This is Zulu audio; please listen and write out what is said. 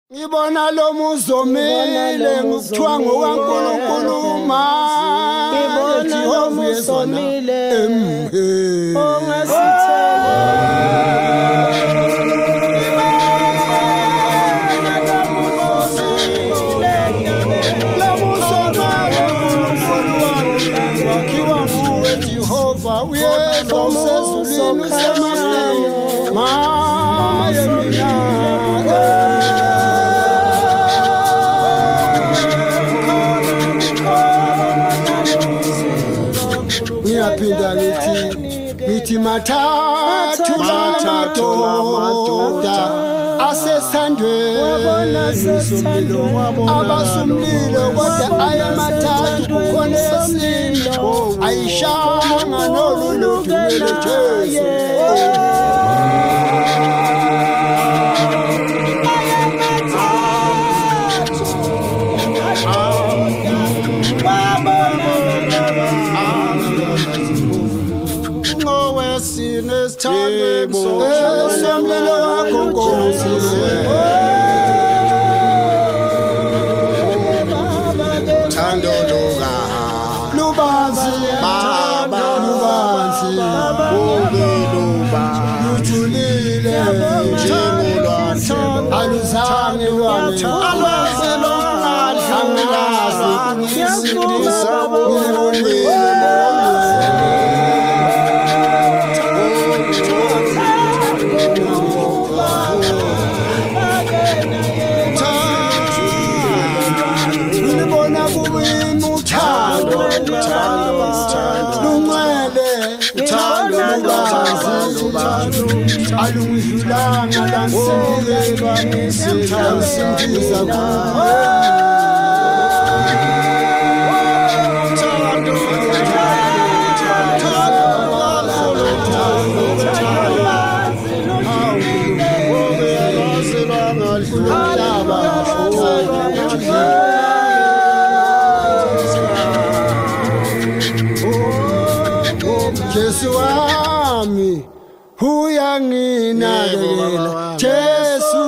Ngibona lo muzomile ngikuthiwa ngokaNkulunkulu ngibona lo muzomile Jehova uyezwa usezulwini usemandleni maye mina ngiyaphinda ngithi mathathu lamadoda asesandweni abasumlilo kodwa ayamathathu kukhona esini ayishanga noluluvile Jesu Esamlilo wakho Nkosi Thando lubanzi baba lubanzi luba lujulile njengolwandle aluzange lwane alwazi longadlangazi ngisindisa alungidlulanga lansikelwa ngisindiza Jesu wami uyanginakekela Jesu